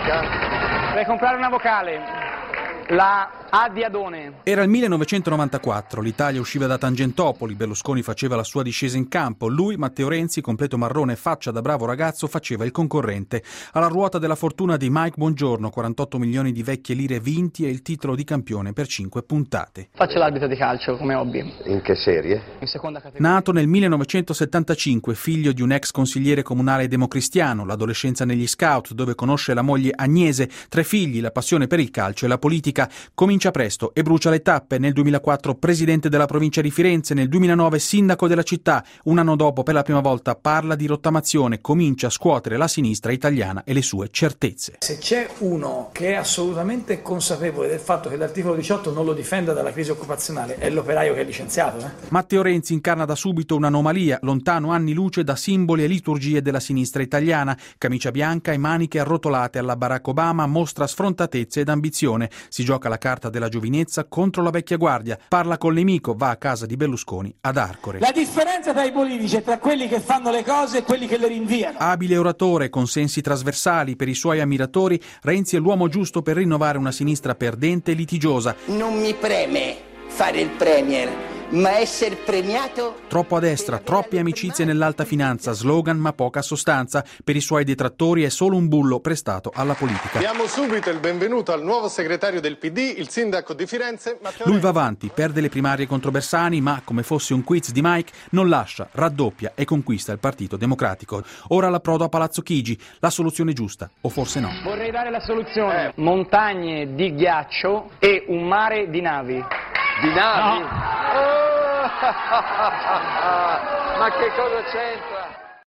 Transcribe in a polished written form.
musica. Devi comprare una vocale. La A di Adone. Era il 1994, l'Italia usciva da Tangentopoli, Berlusconi faceva la sua discesa in campo, lui, Matteo Renzi, completo marrone e faccia da bravo ragazzo, faceva il concorrente. Alla ruota della fortuna di Mike Bongiorno, 48 milioni di vecchie lire vinti e il titolo di campione per 5 puntate. Faccio l'arbitro di calcio come hobby. In che serie? In seconda categoria. Nato nel 1975, figlio di un ex consigliere comunale democristiano, l'adolescenza negli scout, dove conosce la moglie Agnese, 3 figli, la passione per il calcio e la politica. Comincia presto e brucia le tappe. Nel 2004 presidente della provincia di Firenze, nel 2009 sindaco della città. Un anno dopo, per la prima volta, parla di rottamazione, comincia a scuotere la sinistra italiana e le sue certezze. Se c'è uno che è assolutamente consapevole del fatto che l'articolo 18 non lo difenda dalla crisi occupazionale, è l'operaio che è licenziato. Matteo Renzi incarna da subito un'anomalia, lontano anni luce da simboli e liturgie della sinistra italiana. Camicia bianca e maniche arrotolate alla Barack Obama, mostra sfrontatezza ed ambizione. Si gioca la carta della giovinezza contro la vecchia guardia, parla col nemico, va a casa di Berlusconi ad Arcore. La differenza tra i politici è tra quelli che fanno le cose e quelli che le rinviano. Abile oratore, con sensi trasversali per i suoi ammiratori, Renzi è l'uomo giusto per rinnovare una sinistra perdente e litigiosa. Non mi preme fare il premier, ma essere premiato. Troppo a destra, troppe amicizie nell'alta finanza, slogan ma poca sostanza. Per i suoi detrattori è solo un bullo prestato alla politica. Diamo subito il benvenuto al nuovo segretario del PD, il sindaco di Firenze, Matteo Lui va Renzi. avanti, perde le primarie contro Bersani, ma come fosse un quiz di Mike, non lascia, raddoppia e conquista il Partito Democratico. Ora l'approdo a Palazzo Chigi, la soluzione giusta, o forse no. Vorrei dare la soluzione. Montagne di ghiaccio e un mare di navi. Di navi? No. Ma che cosa c'entra?